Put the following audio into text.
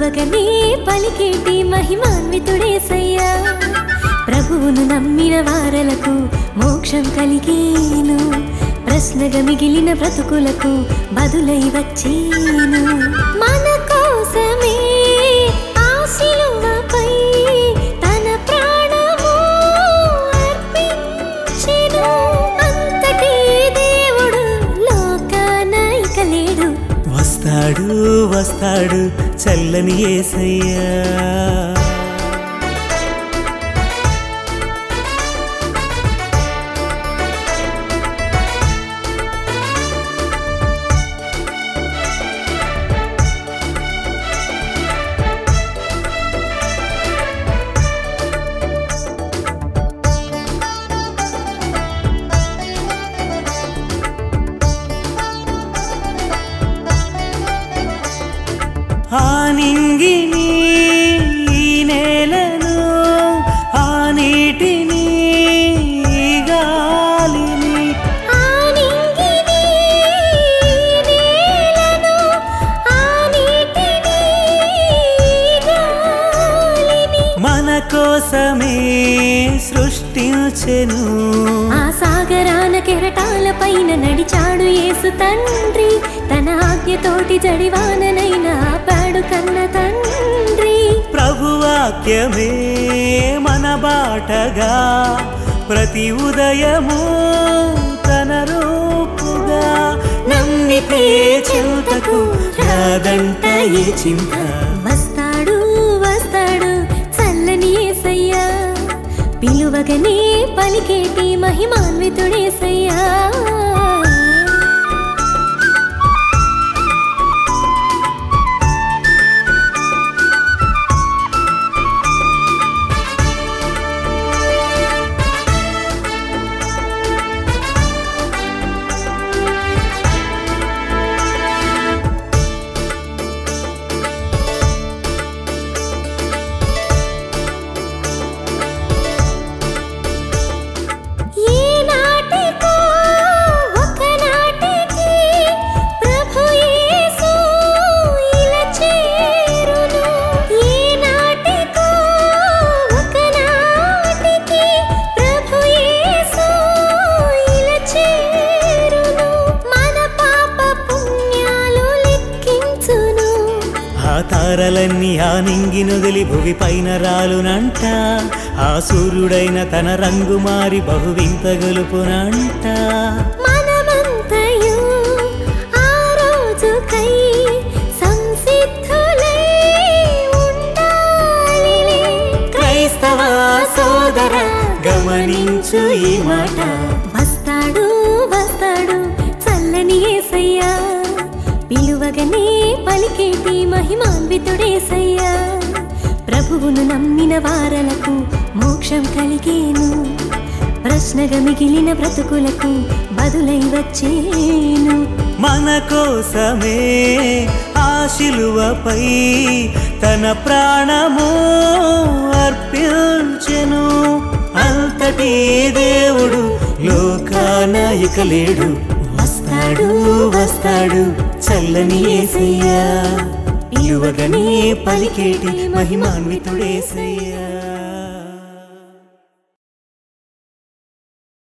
పిలువగనే పలికేటి మహిమాన్వితుడేసయ్యా ప్రభువును నమ్మిన వారలకు మోక్షం కలిగేను ప్రశ్నగా మిగిలిన బ్రతుకులకు బదులై వచ్చేను మన కోసమే ఆ శిలువపై తన ప్రాణము అర్పించెను అంతటి దేవుడు లోకాన ఇక లేడు వస్తాడు వస్తాడు చల్లని యేసయ్యా ఆ నింగిని ఈ నేలను ఆ నీటిని ఈ గాలిని ఆ నింగిని నేలను ఆ నీటిని గాలిని మన కోసమే సృష్టించెను ఆ సాగరాన కెరటాల పైన నడిచాడు యేసు తండ్రి తన ఆజ్ఞతోటి జడివాననైనా ఆపాడు కన్న తండ్రి ప్రభువాక్యమే మన బాటగా ప్రతి ఉదయము తన రూపుగా నమ్మితే చెంతకు రాదంట ఏ చింత వస్తాడు వస్తాడు చల్లని యేసయ్యా పిలువగనే పలికేటి మహిమాన్వితుడేసయ్యా తారలన్నీ ఆ నింగినొదిలి భువి పైన రాలునంట ఆ సూర్యుడైన తన రంగు మారి బహు వింత గొలుపునంట మనమంతయు ఆ రోజుకై సంసిద్ధులై ఉండాలిలే క్రైస్తవ సోదర గమనించు ఈ మాట వస్తాడు వస్తాడు చల్లని యేసయ్యా పిలువగనే పలికేటి మహిమాన్వితుడేసయ్యా ప్రభువును నమ్మిన వారలకు మోక్షం కలిగేను ప్రశ్నగా మిగిలిన బ్రతుకులకు బదులై వచ్చేను మన కోసమే ఆ శిలువపై తన ప్రాణము అర్పించెను అంతటి దేవుడు లోకాన ఇక లేడు వస్తాడు వస్తాడు చల్లని యేసయ్యా పిలువగనే పలికేటి మహిమాన్వితుడేసయ్యా